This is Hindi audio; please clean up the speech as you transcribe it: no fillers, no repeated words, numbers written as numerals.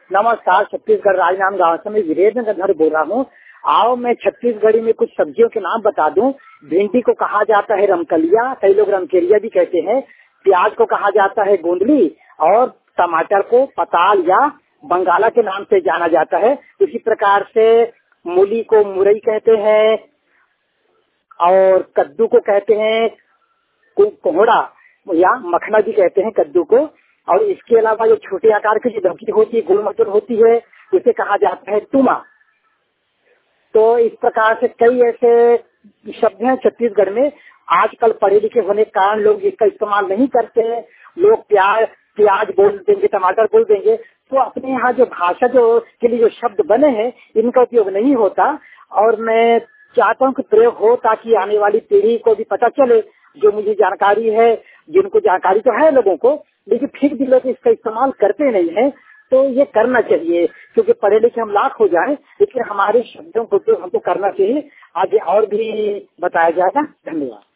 नमस्कार, छत्तीसगढ़ राजनांद गांव से मैं वीरेंद्र गंधर बोल रहा हूँ। आओ मैं छत्तीसगढ़ी में कुछ सब्जियों के नाम बता दूं। भिंडी को कहा जाता है रमकलिया, कई लोग रमकेरिया भी कहते हैं। प्याज को कहा जाता है गोंदली और टमाटर को पताल या बंगाला के नाम से जाना जाता है। इसी प्रकार से मूली को मुरई कहते हैं और कद्दू को कहते हैं कोहड़ा या मखना भी कहते हैं कद्दू को। और इसके अलावा जो छोटे आकार की जो लौकी होती है, गोल मटर होती है, उसे कहा जाता है तुमा। तो इस प्रकार से कई ऐसे शब्द हैं छत्तीसगढ़ में। आजकल पढ़े लिखे होने के कारण लोग इसका इस्तेमाल नहीं करते हैं। लोग प्याज बोल देंगे, टमाटर बोल देंगे। तो अपने यहाँ जो भाषा जो के लिए जो शब्द बने हैं इनका उपयोग नहीं होता। और मैं चाहता हूँ कि प्रयोग हो ताकि आने वाली पीढ़ी को भी पता चले। जो मुझे जानकारी है, जिनको जानकारी तो है लोगों को, लेकिन फिर भी लोग इसका इस्तेमाल करते नहीं है। तो ये करना चाहिए, क्योंकि पढ़े लिखे हम लाख हो जाएं, लेकिन हमारे शब्दों को तो हमको करना चाहिए। आगे और भी बताया जाएगा। धन्यवाद।